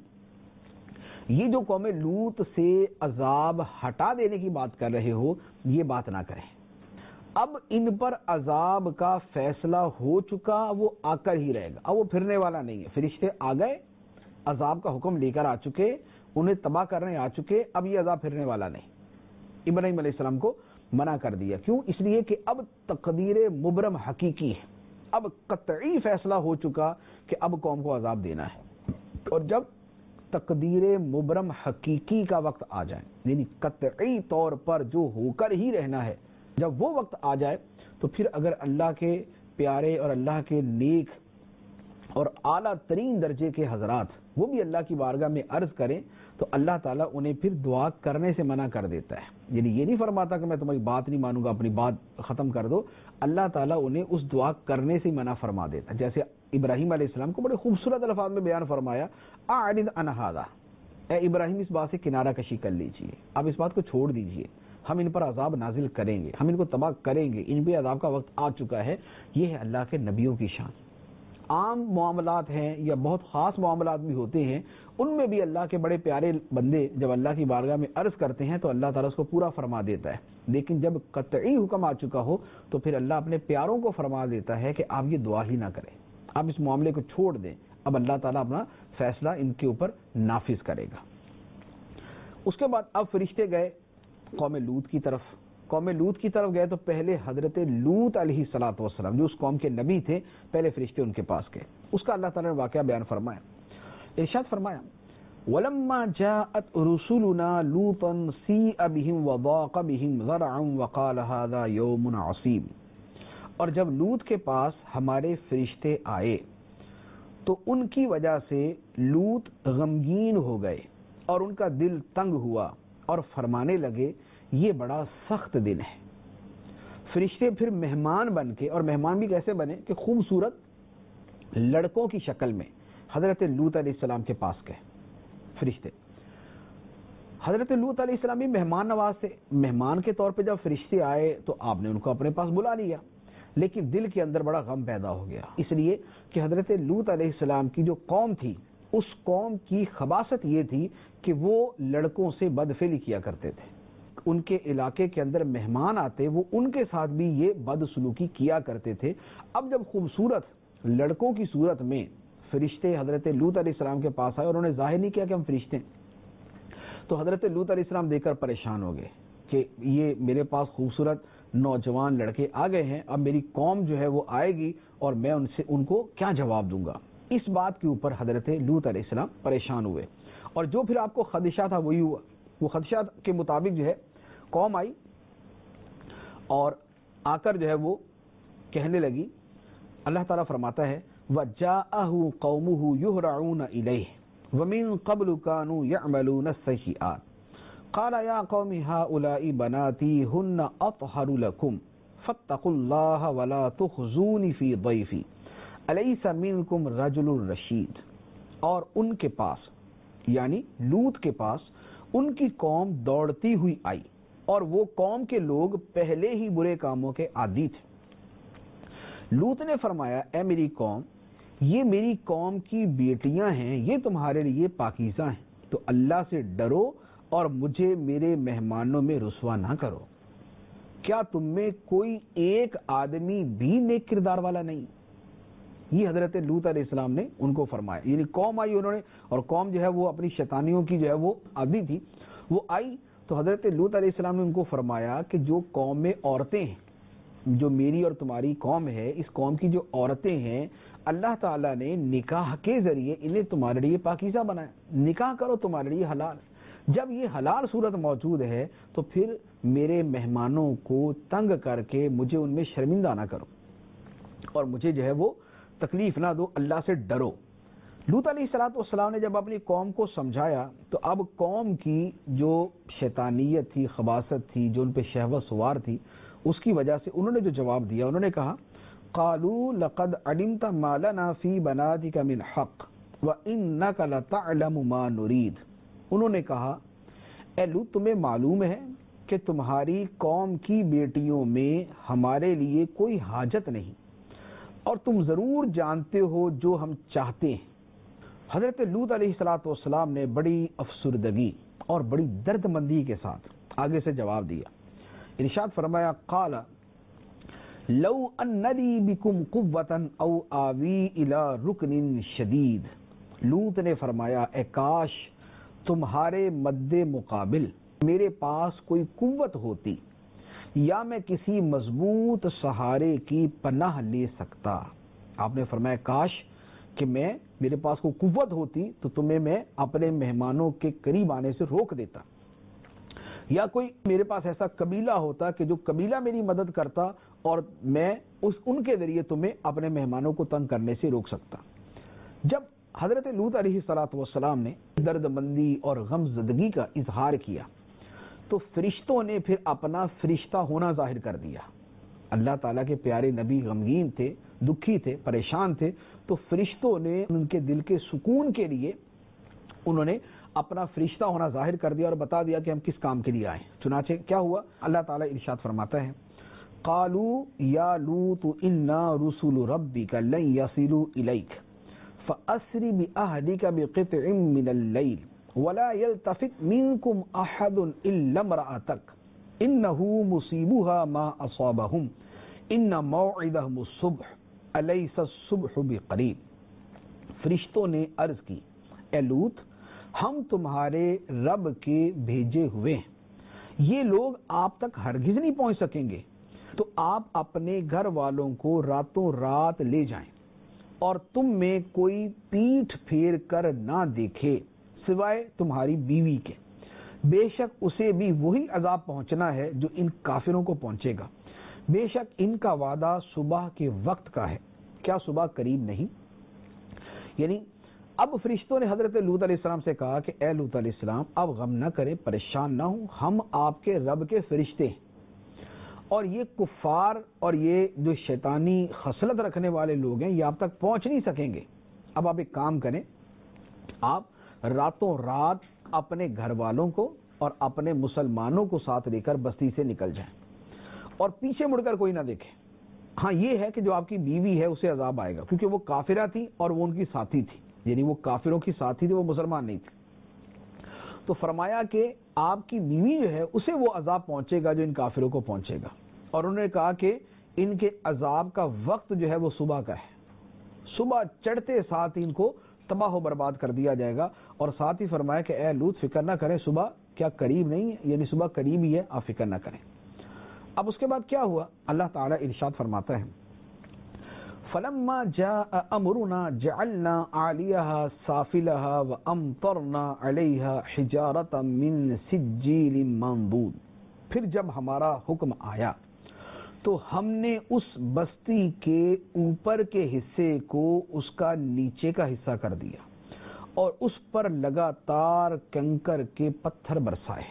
یہ جو قوم لوط سے عذاب ہٹا دینے کی بات کر رہے ہو یہ بات نہ کریں، اب ان پر عذاب کا فیصلہ ہو چکا، وہ آ کر ہی رہے گا، اب وہ پھرنے والا نہیں ہے۔ فرشتے آ گئے، عذاب کا حکم لے کر آ چکے، انہیں تباہ کرنے آ چکے، اب یہ عذاب پھرنے والا نہیں۔ ابراہیم علیہ السلام کو منع کر دیا، کیوں؟ اس لیے کہ اب تقدیر مبرم حقیقی ہے، اب قطعی فیصلہ ہو چکا کہ اب قوم کو عذاب دینا ہے، اور جب تقدیر مبرم حقیقی کا وقت آ جائے، یعنی قطعی طور پر جو ہو کر ہی رہنا ہے، جب وہ وقت آ جائے تو پھر اگر اللہ کے پیارے اور اللہ کے نیک اور اعلیٰ ترین درجے کے حضرات وہ بھی اللہ کی بارگاہ میں عرض کریں تو اللہ تعالیٰ انہیں پھر دعا کرنے سے منع کر دیتا ہے. یعنی یہ نہیں فرماتا کہ میں تمہاری بات نہیں مانوں گا، اپنی بات ختم کر دو. اللہ تعالیٰ انہیں اس دعا کرنے سے منع فرما دیتا ہے. جیسے ابراہیم علیہ السلام کو بڑے خوبصورت الفاظ میں بیان فرمایا، اعرض عن ھذا، اے ابراہیم اس بات سے کنارہ کشی کر لیجیے، آپ اس بات کو چھوڑ دیجیے، ہم ان پر عذاب نازل کریں گے، ہم ان کو تباہ کریں گے، ان پہ عذاب کا وقت آ چکا ہے. یہ ہے اللہ کے نبیوں کی شان. عام معاملات ہیں یا بہت خاص معاملات بھی ہوتے ہیں، ان میں بھی اللہ کے بڑے پیارے بندے جب اللہ کی بارگاہ میں عرض کرتے ہیں تو اللہ تعالیٰ اس کو پورا فرما دیتا ہے. لیکن جب قطعی حکم آ چکا ہو تو پھر اللہ اپنے پیاروں کو فرما دیتا ہے کہ آپ یہ دعا ہی نہ کریں، آپ اس معاملے کو چھوڑ دیں. اب اللہ تعالیٰ اپنا فیصلہ ان کے اوپر نافذ کرے گا. اس کے بعد اب فرشتے گئے قوم لوط کی طرف. قوم لوط کی طرف گئے تو پہلے حضرت لوط علیہ الصلوۃ والسلام جو اس قوم کے نبی تھے، پہلے فرشتے ان کے پاس گئے. اس کا اللہ تعالیٰ نے واقعہ بیان فرمایا. ارشاد فرمایا وَلَمَّا جَاءَتْ رُسُلُنَا لُوطًا سِیءَ بِهِمْ وَضَاقَ بِهِمْ ذَرْعًا وَقَالَ هَذَا يَوْمٌ عَصِیبٌ. اور جب لوط کے پاس ہمارے فرشتے آئے تو ان کی وجہ سے لوط غمگین ہو گئے اور ان کا دل تنگ ہوا اور فرمانے لگے یہ بڑا سخت دن ہے. فرشتے پھر مہمان بن کے، اور مہمان بھی کیسے بنے کہ خوبصورت لڑکوں کی شکل میں حضرت لوط علیہ السلام کے پاس گئے. فرشتے حضرت لوط علیہ السلام بھی مہمان نواز تھے. مہمان کے طور پہ جب فرشتے آئے تو آپ نے ان کو اپنے پاس بلا لیا، لیکن دل کے اندر بڑا غم پیدا ہو گیا، اس لیے کہ حضرت لوط علیہ السلام کی جو قوم تھی اس قوم کی خباثت یہ تھی کہ وہ لڑکوں سے بدفعلی کیا کرتے تھے. ان کے علاقے کے اندر مہمان آتے وہ ان کے ساتھ بھی یہ بدسلوکی کیا کرتے تھے. اب جب خوبصورت لڑکوں کی صورت میں فرشتے حضرت لوط علیہ السلام کے پاس آئے اور انہوں نے ظاہر نہیں کیا کہ ہم فرشتے ہیں، تو حضرت لوط علیہ السلام دیکھ کر پریشان ہو گئے کہ یہ میرے پاس خوبصورت نوجوان لڑکے آ گئے ہیں، اب میری قوم جو ہے وہ آئے گی اور میں ان سے ان کو کیا جواب دوں گا. اس بات کے اوپر حضرت لوط علیہ السلام پریشان ہوئے اور جو پھر آپ کو خدشہ تھا وہی ہوا. وہ خدشہ کے مطابق جو ہے قوم آئی اور آ کر جو ہے وہ کہنے لگی. اللہ تعالیٰ فرماتا ہے وَجَاءَهُ قَوْمُهُ يُهْرَعُونَ إِلَيْهِ وَمِن قَبْلُ كَانُوا يَعْمَلُونَ السَّيِّئَاتِ قَالَ يَا قَوْمِ هَؤُلَاءِ بَنَاتِي هُنَّ أَطْهَرُ لَكُمْ فَاتَّقُوا اللَّهَ وَلَا تُخْزُونِ فِي ضَيْفِي أَلَيْسَ مِنكُمْ رَجُلٌ رَشِيدٌ. اور ان کے پاس یعنی لوط کے پاس ان کی قوم دوڑتی ہوئی آئی اور وہ قوم کے لوگ پہلے ہی برے کاموں کے عادی تھے. لوط نے فرمایا اے میری قوم، یہ میری قوم کی بیٹیاں ہیں، یہ تمہارے لیے پاکیزہ ہیں، تو اللہ سے ڈرو اور مجھے میرے مہمانوں میں رسوا نہ کرو. کیا تم میں کوئی ایک آدمی بھی نیک کردار والا نہیں؟ یہ حضرت لوط علیہ السلام نے ان کو فرمایا. یعنی قوم آئی انہوں نے، اور قوم جو ہے وہ اپنی شیطانیوں کی جو ہے وہ عادی تھی، وہ آئی تو حضرت لوط علیہ السلام نے ان کو فرمایا کہ جو قوم میں عورتیں ہیں، جو میری اور تمہاری قوم ہے، اس قوم کی جو عورتیں ہیں اللہ تعالیٰ نے نکاح کے ذریعے انہیں تمہارے لیے پاکیزہ بنایا. نکاح کرو تمہارے لیے حلال. جب یہ حلال صورت موجود ہے تو پھر میرے مہمانوں کو تنگ کر کے مجھے ان میں شرمندہ نہ کرو اور مجھے جو ہے وہ تکلیف نہ دو، اللہ سے ڈرو. لوط علیہ الصلوۃ والسلام نے جب اپنی قوم کو سمجھایا تو اب قوم کی جو شیطانیت تھی، خباثت تھی، جو ان پہ شہوت سوار تھی، اس کی وجہ سے انہوں نے جو جواب دیا، انہوں نے کہا قالوا لقد علمت ما لنا في بناتك من حق وانك لتعلم ما نريد. انہوں نے کہا اے لوط تمہیں معلوم ہے کہ تمہاری قوم کی بیٹیوں میں ہمارے لیے کوئی حاجت نہیں اور تم ضرور جانتے ہو جو ہم چاہتے ہیں. حضرت لوط علیہ الصلوۃ والسلام نے بڑی افسردگی اور بڑی درد مندی کے ساتھ آگے سے جواب دیا. ارشاد فرمایا قال لو ان لی بکم قوة او آوی الی رکن شدید. لوط نے فرمایا اے کاش تمہارے مد مقابل میرے پاس کوئی قوت ہوتی یا میں کسی مضبوط سہارے کی پناہ لے سکتا. آپ نے فرمایا کاش کہ میں میرے پاس کوئی قوت ہوتی تو تمہیں میں اپنے مہمانوں کے قریب آنے سے روک دیتا، یا کوئی میرے پاس ایسا قبیلہ ہوتا کہ جو قبیلہ میری مدد کرتا اور میں اس ان کے ذریعے تمہیں اپنے مہمانوں کو تنگ کرنے سے روک سکتا. جب حضرت لوط علیہ الصلوۃ والسلام نے درد مندی اور غم زدگی کا اظہار کیا تو فرشتوں نے پھر اپنا فرشتہ ہونا ظاہر کر دیا. اللہ تعالیٰ کے پیارے نبی غمگین تھے، دکھی تھے، پریشان تھے، تو فرشتوں نے ان کے دل کے سکون کے لیے انہوں نے اپنا فرشتہ ہونا ظاہر کر دیا اور بتا دیا کہ ہم کس کام کے لیے آئے. چنانچہ کیا ہوا؟ اللہ تعالیٰ ارشاد فرماتا ہے قالوا یا لوط انا رسول ربک لن یصلوا الیک فاسر باہلک بقطع من اللیل ولا يلتفت منکم احد الا امرأتک انه مصیبها ما اصابهم ان موعدهم الصبح الیس الصبح بقریب. فرشتوں نے عرض کی اے لوط ہم تمہارے رب کے بھیجے ہوئے ہیں، یہ لوگ آپ تک ہرگز نہیں پہنچ سکیں گے، تو آپ اپنے گھر والوں کو راتوں رات لے جائیں اور تم میں کوئی پیٹھ پھیر کر نہ دیکھے سوائے تمہاری بیوی کے، بے شک اسے بھی وہی عذاب پہنچنا ہے جو ان کافروں کو پہنچے گا، بے شک ان کا وعدہ صبح کے وقت کا ہے، کیا صبح قریب نہیں؟ یعنی اب فرشتوں نے حضرت لوط علیہ السلام سے کہا کہ اے لوط علیہ السلام اب غم نہ کریں، پریشان نہ ہوں، ہم آپ کے رب کے فرشتے ہیں اور یہ کفار اور یہ جو شیطانی خصلت رکھنے والے لوگ ہیں یہ آپ تک پہنچ نہیں سکیں گے. اب آپ ایک کام کریں، آپ راتوں رات اپنے گھر والوں کو اور اپنے مسلمانوں کو ساتھ لے کر بستی سے نکل جائیں اور پیچھے مڑ کر کوئی نہ دیکھے. ہاں یہ ہے کہ جو آپ کی بیوی ہے اسے عذاب آئے گا کیونکہ وہ کافرہ تھی اور وہ ان کی ساتھی تھی، یعنی وہ کافروں کی ساتھی تھی، وہ مسلمان نہیں تھی. تو فرمایا کہ آپ کی بیوی جو ہے اسے وہ عذاب پہنچے گا جو ان کافروں کو پہنچے گا، اور انہوں نے کہا کہ ان کے عذاب کا وقت جو ہے وہ صبح کا ہے، صبح چڑھتے ساتھ ان کو تباہ و برباد کر دیا جائے گا. اور ساتھ ہی فرمایا کہ اے لوط فکر نہ کریں، صبح کیا قریب نہیں ہے، یعنی صبح قریب ہی ہے، آپ فکر نہ کریں. اب اس کے بعد کیا ہوا؟ اللہ تعالیٰ ارشاد فرماتا ہے فلما جاء امرنا جعلنا عاليها سافلها وامطرنا عليها حجارة من سجيل منضود. پھر جب ہمارا حکم آیا تو ہم نے اس بستی کے اوپر کے حصے کو اس کا نیچے کا حصہ کر دیا اور اس پر لگاتار کنکر کے پتھر برسائے.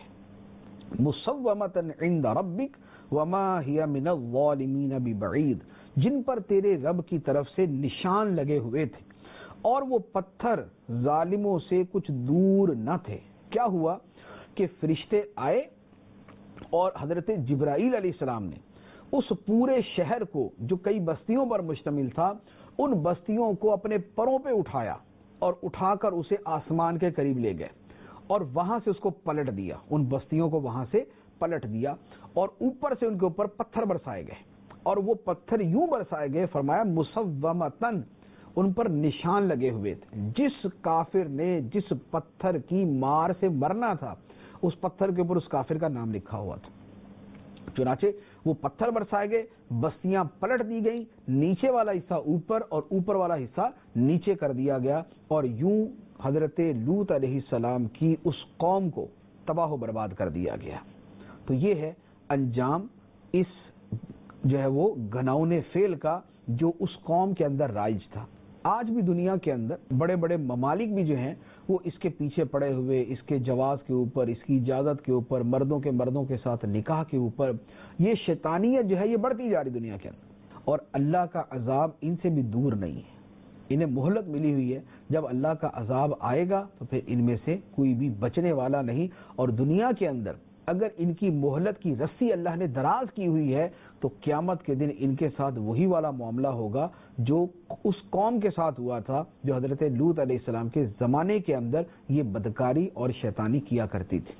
مصومۃ عند ربک وما هي من الظالمین ببعید، جن پر تیرے رب کی طرف سے نشان لگے ہوئے تھے اور وہ پتھر ظالموں سے کچھ دور نہ تھے. کیا ہوا کہ فرشتے آئے اور حضرت جبرائیل علیہ السلام نے اس پورے شہر کو جو کئی بستیوں پر مشتمل تھا ان بستیوں کو اپنے پروں پہ اٹھایا اور اٹھا کر اسے آسمان کے قریب لے گئے اور وہاں سے اس کو پلٹ دیا، ان بستیوں کو وہاں سے پلٹ دیا اور اوپر سے ان کے اوپر پتھر برسائے گئے اور وہ پتھر یوں برسائے گئے، فرمایا مصومتن، ان پر نشان لگے ہوئے تھے. جس کافر نے جس پتھر کی مار سے مرنا تھا اس پتھر کے اوپر اس کافر کا نام لکھا ہوا تھا. چنانچہ وہ پتھر برسائے گئے، بستیاں پلٹ دی گئیں، نیچے والا حصہ اوپر اور اوپر والا حصہ نیچے کر دیا گیا اور یوں حضرت لوط علیہ السلام کی اس قوم کو تباہ و برباد کر دیا گیا. تو یہ ہے انجام اس جو ہے وہ گھناؤنے فعل کا جو اس قوم کے اندر رائج تھا. آج بھی دنیا کے اندر بڑے بڑے ممالک بھی جو ہیں وہ اس کے پیچھے پڑے ہوئے، اس کے جواز کے اوپر، اس کی اجازت کے اوپر، مردوں کے مردوں کے ساتھ نکاح کے اوپر، یہ شیطانیت جو ہے یہ بڑھتی جا رہی دنیا کے اندر، اور اللہ کا عذاب ان سے بھی دور نہیں ہے. انہیں مہلت ملی ہوئی ہے، جب اللہ کا عذاب آئے گا تو پھر ان میں سے کوئی بھی بچنے والا نہیں. اور دنیا کے اندر اگر ان کی مہلت کی رسی اللہ نے دراز کی ہوئی ہے تو قیامت کے دن ان کے ساتھ وہی والا معاملہ ہوگا جو اس قوم کے ساتھ ہوا تھا جو حضرت لوط علیہ السلام کے زمانے کے اندر یہ بدکاری اور شیطانی کیا کرتی تھی.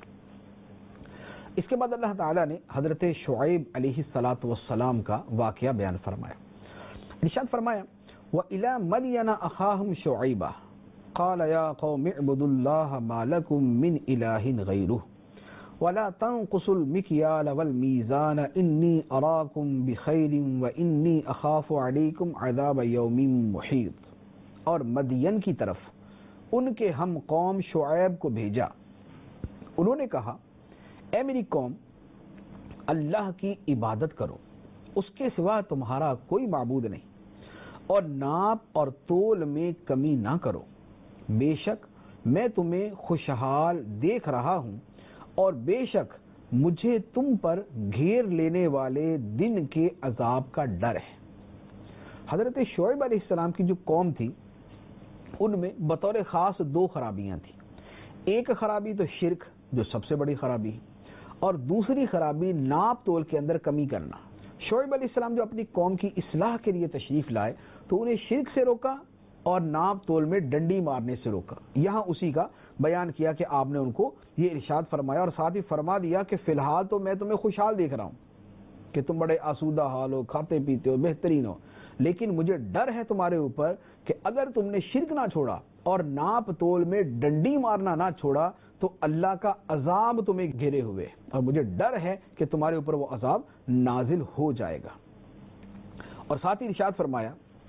اس کے بعد اللہ تعالیٰ نے حضرت شعیب علیہ الصلاۃ والسلام کا واقعہ بیان فرمایا. ارشاد فرمایا وَإِلَى مَدْيَنَ أَخَاهُمْ شُعَيْبًا قَالَ يَا قَوْمِ اعْبُدُوا اللَّهَ مَا لَكُم مِّنْ إِلَٰهٍ غَيْرُهُ وَلَا تَنقُصُوا الْمِكْيَالَ وَالْمِيزَانَ إِنِّي أَرَاكُمْ بِخَيْرٍ وَإِنِّي أَخَافُ عَلَيْكُمْ عَذَابَ يَوْمٍ مُحِيطٍ. اور مدین کی طرف ان کے ہم قوم شعیب کو بھیجا. انہوں نے کہا اے میری قوم اللہ کی عبادت کرو، اس کے سوا تمہارا کوئی معبود نہیں، اور ناپ اور تول میں کمی نہ کرو، بے شک میں تمہیں خوشحال دیکھ رہا ہوں اور بے شک مجھے تم پر گھیر لینے والے دن کے عذاب کا ڈر ہے۔ حضرت شعیب علیہ السلام کی جو قوم تھی ان میں بطور خاص دو خرابیاں تھیں۔ ایک خرابی تو شرک جو سب سے بڑی خرابی ہے، اور دوسری خرابی ناپ تول کے اندر کمی کرنا۔ شعیب علیہ السلام جو اپنی قوم کی اصلاح کے لیے تشریف لائے تو انہیں شرک سے روکا اور ناپ تول میں ڈنڈی مارنے سے روکا۔ یہاں اسی کا بیان کیا کہ آپ نے ان کو یہ ارشاد فرمایا اور ساتھ ہی فرما دیا کہ فی الحال تو میں تمہیں خوشحال دیکھ رہا ہوں کہ تم بڑے آسودہ حال ہو، کھاتے پیتے ہو، بہترین ہو، لیکن مجھے ڈر ہے تمہارے اوپر کہ اگر تم نے شرک نہ چھوڑا اور ناپ تول میں ڈنڈی مارنا نہ چھوڑا تو اللہ کا عذاب تمہیں گھیرے ہوئے، اور مجھے ڈر ہے کہ تمہارے اوپر وہ عذاب نازل ہو جائے گا۔ اور ساتھ ہی ارشاد فرمایا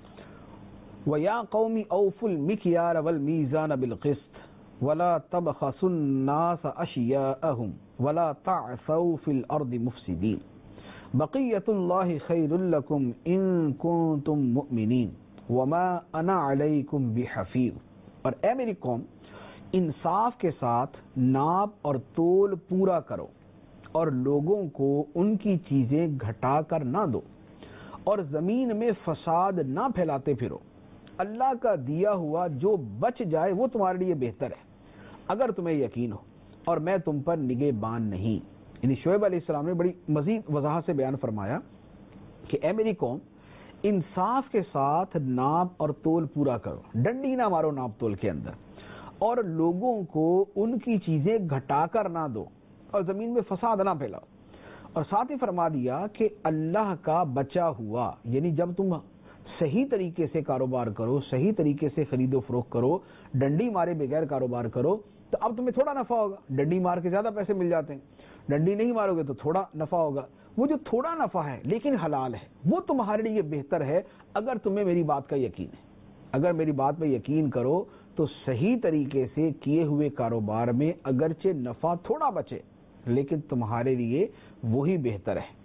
وَيَا قَوْمِ أَوْفُوا الْمِكْيَالَ وَالْمِيزَانَ بِالْقِسْطِ وَلَا تَبْخَسُوا النَّاسَ أَشْيَاءَهُمْ وَلَا تَعْثَوْا فِي الْأَرْضِ مُفْسِدِينَ بَقِيَّةُ اللَّهِ خَيْرٌ لَكُمْ إِن كُنتُم مُؤْمِنِينَ وَمَا أَنَا عَلَيْكُمْ بِحَفِيظٍ۔ اور اے میری قوم، انصاف کے ساتھ ناپ اور تول پورا کرو اور لوگوں کو ان کی چیزیں گھٹا کر نہ دو اور زمین میں فساد نہ پھیلاتے پھرو۔ اللہ کا دیا ہوا جو بچ جائے وہ تمہارے لیے بہتر ہے اگر تمہیں یقین ہو، اور میں تم پر نگہبان نہیں۔ یعنی شعیب علیہ السلام نے بڑی مزید وضاحت سے بیان فرمایا کہ اے میری قوم، انصاف کے ساتھ ناپ اور تول پورا کرو، ڈنڈی نہ مارو ناپ تول کے اندر، اور لوگوں کو ان کی چیزیں گھٹا کر نہ دو اور زمین میں فساد نہ پھیلاؤ۔ اور ساتھ ہی فرما دیا کہ اللہ کا بچا ہوا، یعنی جب تم صحیح طریقے سے کاروبار کرو، صحیح طریقے سے خرید و فروخت کرو، ڈنڈی مارے بغیر کاروبار کرو تو اب تمہیں تھوڑا نفع ہوگا۔ ڈنڈی مار کے زیادہ پیسے مل جاتے ہیں، ڈنڈی نہیں مارو گے تو تھوڑا نفع ہوگا۔ وہ جو تھوڑا نفع ہے لیکن حلال ہے وہ تمہارے لیے بہتر ہے اگر تمہیں میری بات کا یقین ہے۔ اگر میری بات پہ یقین کرو تو صحیح طریقے سے کیے ہوئے کاروبار میں اگرچہ نفع تھوڑا بچے لیکن تمہارے لیے وہی بہتر ہے۔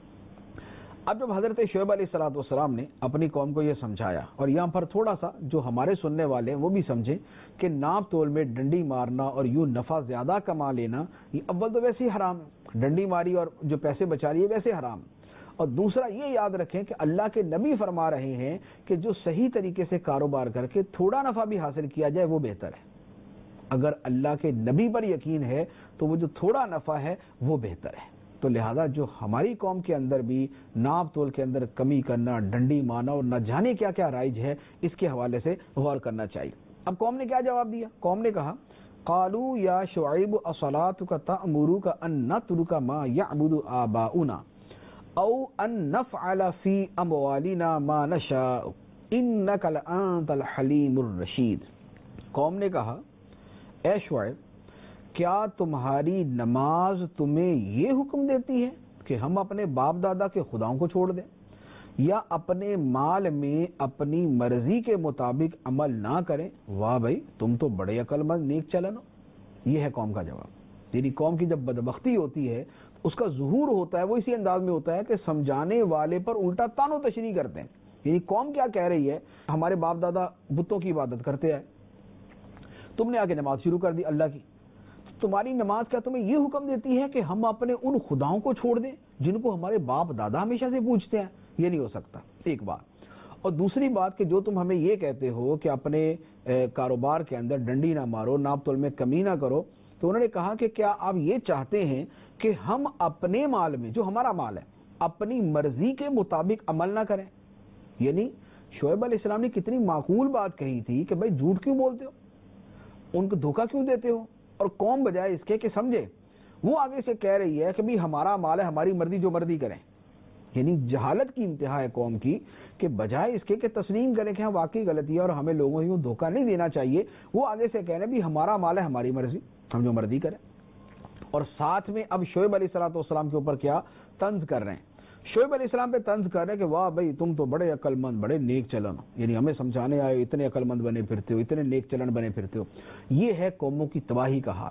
اب جب حضرت شعیب علیہ الصلوۃ والسلام نے اپنی قوم کو یہ سمجھایا، اور یہاں پر تھوڑا سا جو ہمارے سننے والے ہیں وہ بھی سمجھیں کہ ناپ تول میں ڈنڈی مارنا اور یوں نفع زیادہ کما لینا یہ اول تو ویسے ہی حرام ہے، ڈنڈی ماری اور جو پیسے بچا لیے ویسے حرام، اور دوسرا یہ یاد رکھیں کہ اللہ کے نبی فرما رہے ہیں کہ جو صحیح طریقے سے کاروبار کر کے تھوڑا نفع بھی حاصل کیا جائے وہ بہتر ہے۔ اگر اللہ کے نبی پر یقین ہے تو وہ جو تھوڑا نفع ہے وہ بہتر ہے۔ تو لہذا جو ہماری قوم کے اندر بھی ناپ تول کے اندر کمی کرنا، ڈنڈی مارنا اور نہ جانے کیا کیا رائج ہے، اس کے حوالے سے غور کرنا چاہیے۔ اب قوم نے کیا جواب دیا؟ قوم نے کہا قالوا یا شعیب اصلاتک تأمرک ان نترک ما یعبد آباؤنا او ان نفعل فی اموالنا ما نشاء انک لانت الحلیم الرشید۔ قوم نے کہا اے شعیب، کیا تمہاری نماز تمہیں یہ حکم دیتی ہے کہ ہم اپنے باپ دادا کے خداؤں کو چھوڑ دیں یا اپنے مال میں اپنی مرضی کے مطابق عمل نہ کریں؟ واہ بھائی، تم تو بڑے عقل مند نیک چلن ہو۔ یہ ہے قوم کا جواب۔ یعنی قوم کی جب بدبختی ہوتی ہے اس کا ظہور ہوتا ہے وہ اسی انداز میں ہوتا ہے کہ سمجھانے والے پر الٹا تان و تشریح کرتے ہیں۔ یعنی قوم کیا کہہ رہی ہے؟ ہمارے باپ دادا بتوں کی عبادت کرتے ہیں، تم نے آگے نماز شروع کر دی اللہ کی، تمہاری نماز کیا تمہیں یہ حکم دیتی ہے کہ ہم اپنے ان خداؤں کو چھوڑ دیں جن کو ہمارے باپ دادا ہمیشہ سے پوچھتے ہیں؟ یہ نہیں ہو سکتا، ایک بات۔ اور دوسری بات کہ جو تم ہمیں یہ کہتے ہو کہ اپنے کاروبار کے اندر ڈنڈی نہ مارو، ناپ تول میں کمی نہ کرو، تو انہوں نے کہا کہ کیا آپ یہ چاہتے ہیں کہ ہم اپنے مال میں، جو ہمارا مال ہے، اپنی مرضی کے مطابق عمل نہ کریں؟ یعنی شعیب علیہ السلام نے کتنی معقول بات کہی تھی کہ بھائی جھوٹ کیوں بولتے ہو، ان کو دھوکہ کیوں دیتے ہو؟ اور قوم بجائے اس کے کہ سمجھے وہ آگے سے کہہ رہی ہے کہ بھی ہمارا مال ہے، ہماری مرضی جو مرضی کریں۔ یعنی جہالت کی انتہا ہے قوم کی کہ بجائے اس کے کہ تسلیم کریں کہ ہاں واقعی غلطی ہے اور ہمیں لوگوں کو دھوکہ نہیں دینا چاہیے، وہ آگے سے کہہ رہے ہیں بھی ہمارا مال ہے، ہماری مرضی، ہم جو مرضی کریں۔ اور ساتھ میں اب شعیب علیہ الصلوۃ والسلام کے اوپر کیا طنز کر رہے ہیں؟ شعیب علیہ السلام پہ طنز کر رہے ہیں کہ واہ بھائی تم تو بڑے عقل مند، بڑے نیک چلن ہو، یعنی ہمیں سمجھانے آئے اتنے عقل مند بنے پھرتے ہو، اتنے نیک چلن بنے پھرتے ہو۔ یہ ہے قوموں کی تباہی کا حال۔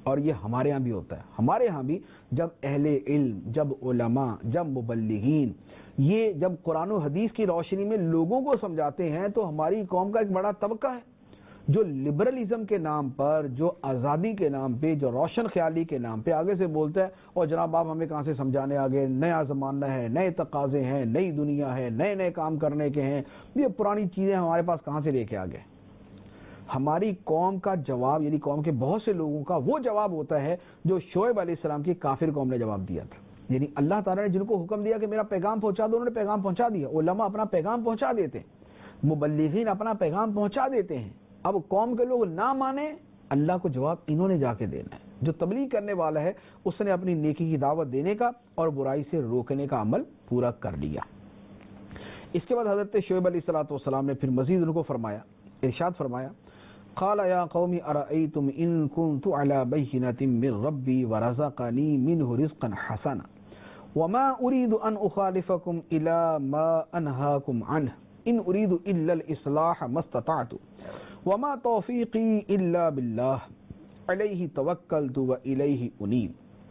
اور یہ ہمارے ہاں بھی ہوتا ہے. ہمارے ہاں بھی جب اہل علم، جب علماء، جب مبلغین یہ جب قرآن و حدیث کی روشنی میں لوگوں کو سمجھاتے ہیں تو ہماری قوم کا ایک بڑا طبقہ ہے جو لبرلزم کے نام پر، جو آزادی کے نام پہ، جو روشن خیالی کے نام پہ آگے سے بولتا ہے اور جناب آپ ہمیں کہاں سے سمجھانے آگے، نیا زمانہ ہے، نئے تقاضے ہیں، نئی دنیا ہے، نئے نئے کام کرنے کے ہیں، یہ پرانی چیزیں ہمارے پاس کہاں سے لے کے آگے. ہماری قوم کا جواب، یعنی قوم کے بہت سے لوگوں کا وہ جواب ہوتا ہے جو شعیب علیہ السلام کی کافر قوم نے جواب دیا تھا. یعنی اللہ تعالیٰ نے جن کو حکم دیا کہ میرا پیغام پہنچا دو، انہوں نے پیغام پہنچا دیا. علماء اپنا پیغام پہنچا دیتے ہیں، مبلغین اپنا پیغام پہنچا دیتے ہیں. اب قوم کے لوگ نہ مانیں، اللہ کو جواب انہوں نے جا کے دینا ہے. جو تبلیغ کرنے والا ہے اس نے اپنی نیکی کی دعوت دینے کا اور برائی سے روکنے کا عمل پورا کر لیا. اس کے بعد حضرت شعیب علیہ الصلوۃ والسلام نے پھر مزید ان کو فرمایا، ارشاد فرمایا، قال یا قوم ارأیتم ان کنت علی بینۃ من ربی ورزقنی منہ رزقا حسنا وما اريد ان اخالفكم الى ما انهاكم عنه ان اريد الا الاصلاح ما استطعت وما توفیقی الا باللہ علیہ توکلت والیہ انیب.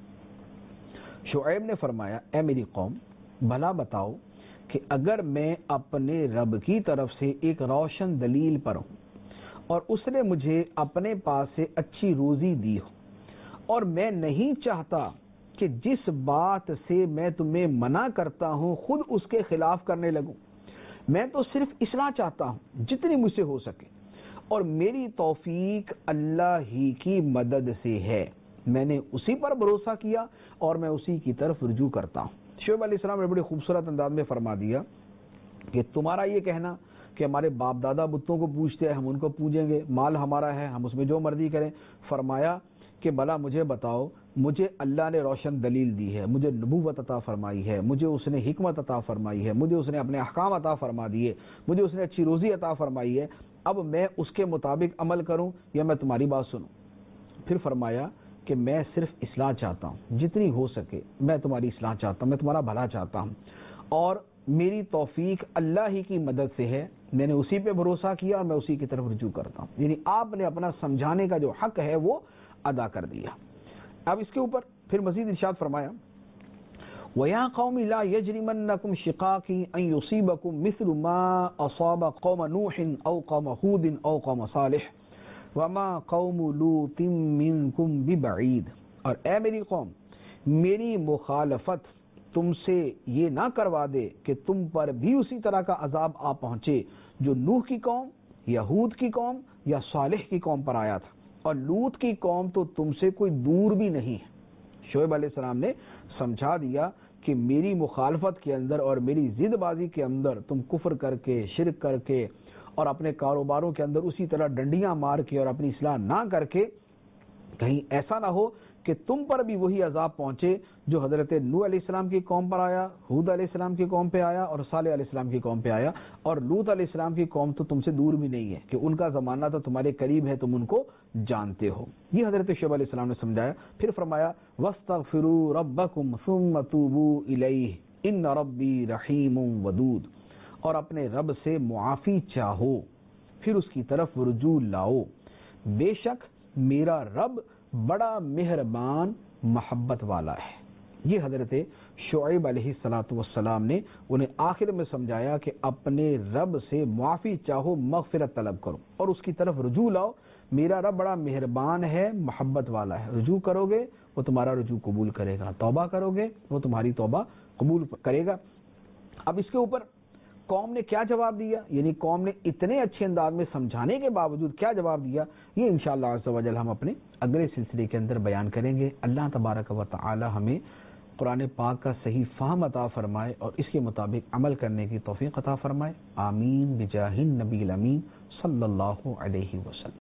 شعیب نے فرمایا، اے میری قوم، بھلا بتاؤ کہ اگر میں اپنے رب کی طرف سے ایک روشن دلیل پر ہوں اور اس نے مجھے اپنے پاس سے اچھی روزی دی ہو اور میں نہیں چاہتا کہ جس بات سے میں تمہیں منع کرتا ہوں خود اس کے خلاف کرنے لگوں، میں تو صرف اصلاح چاہتا ہوں جتنی مجھ سے ہو سکے، اور میری توفیق اللہ ہی کی مدد سے ہے، میں نے اسی پر بھروسہ کیا اور میں اسی کی طرف رجوع کرتا ہوں. شعیب علیہ السلام نے بڑے خوبصورت انداز میں فرما دیا کہ تمہارا یہ کہنا کہ ہمارے باپ دادا بتوں کو پوجتے ہیں، ہم ان کو پوجیں گے، مال ہمارا ہے، ہم اس میں جو مرضی کریں. فرمایا کہ بھلا مجھے بتاؤ، مجھے اللہ نے روشن دلیل دی ہے، مجھے نبوت عطا فرمائی ہے، مجھے اس نے حکمت عطا فرمائی ہے، مجھے اس نے اپنے احکام عطا فرما دیے، مجھے اس نے اچھی روزی عطا فرمائی ہے، اب میں اس کے مطابق عمل کروں یا میں تمہاری بات سنوں؟ پھر فرمایا کہ میں صرف اصلاح چاہتا ہوں، جتنی ہو سکے میں تمہاری اصلاح چاہتا ہوں، میں تمہارا بھلا چاہتا ہوں، اور میری توفیق اللہ ہی کی مدد سے ہے، میں نے اسی پہ بھروسہ کیا اور میں اسی کی طرف رجوع کرتا ہوں. یعنی آپ نے اپنا سمجھانے کا جو حق ہے وہ ادا کر دیا. اب اس کے اوپر پھر مزید ارشاد فرمایا، وَيَا قَوْمِ لَا يَجْرِمَنَّكُمْ شِقَاقِي أَن يُصِيبَكُم مِّثْلُ مَا أَصَابَ قَوْمَ نُوحٍ أَوْ قَوْمَ هُودٍ أَوْ قَوْمَ صَالِحٍ وَمَا قَوْمُ لُوطٍ مِّنكُمْ بِبَعِيدٍ. اور اے میری قوم، میری مخالفت تم سے یہ نہ کروا دے کہ تم پر بھی اسی طرح کا عذاب آ پہنچے جو نوح کی قوم یا ہود کی قوم یا صالح کی قوم پر آیا تھا. اور لوط کی قوم تو تم سے کوئی دور بھی نہیں ہے. شعیب علیہ السلام نے سمجھا دیا کہ میری مخالفت کے اندر اور میری ضد بازی کے اندر تم کفر کر کے، شرک کر کے اور اپنے کاروباروں کے اندر اسی طرح ڈنڈیاں مار کے اور اپنی اصلاح نہ کر کے کہیں ایسا نہ ہو کہ تم پر بھی وہی عذاب پہنچے جو حضرت نوح علیہ السلام کی قوم پر آیا، ہود علیہ السلام کی قوم پہ آیا اور صالح علیہ السلام کی قوم پہ آیا. اور لوط علیہ السلام کی قوم تو تم سے دور بھی نہیں ہے کہ ان کا زمانہ تو تمہارے قریب ہے، تم ان کو جانتے ہو. یہ حضرت شعیب علیہ السلام نے سمجھایا. پھر فرمایا، وَاسْتَغْفِرُوا رَبَّكُمْ ثُمَّ تُوبُوا إِلَيْهِ إِنَّ رَبِّي رَحِيمٌ وَدُودٌ. اور اپنے رب سے معافی چاہو، پھر اس کی طرف رجوع لاؤ، بے شک میرا رب بڑا مہربان محبت والا ہے. یہ حضرت شعیب علیہ الصلوۃ والسلام نے انہیں آخر میں سمجھایا کہ اپنے رب سے معافی چاہو، مغفرت طلب کرو اور اس کی طرف رجوع لاؤ. میرا رب بڑا مہربان ہے، محبت والا ہے. رجوع کرو گے وہ تمہارا رجوع قبول کرے گا، توبہ کرو گے وہ تمہاری توبہ قبول کرے گا. اب اس کے اوپر قوم نے کیا جواب دیا، یعنی قوم نے اتنے اچھے انداز میں سمجھانے کے باوجود کیا جواب دیا، یہ انشاءاللہ عز و جل ہم اپنے اگلے سلسلے کے اندر بیان کریں گے. اللہ تبارک و تعالی ہمیں قرآن پاک کا صحیح فہم عطا فرمائے اور اس کے مطابق عمل کرنے کی توفیق عطا فرمائے. آمین بجاہ النبی الامین صلی اللہ علیہ وسلم.